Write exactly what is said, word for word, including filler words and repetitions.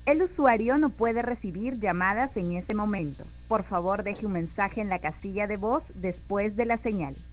El usuario no puede recibir llamadas en ese momento. Por favor, deje un mensaje en la casilla de voz después de la señal.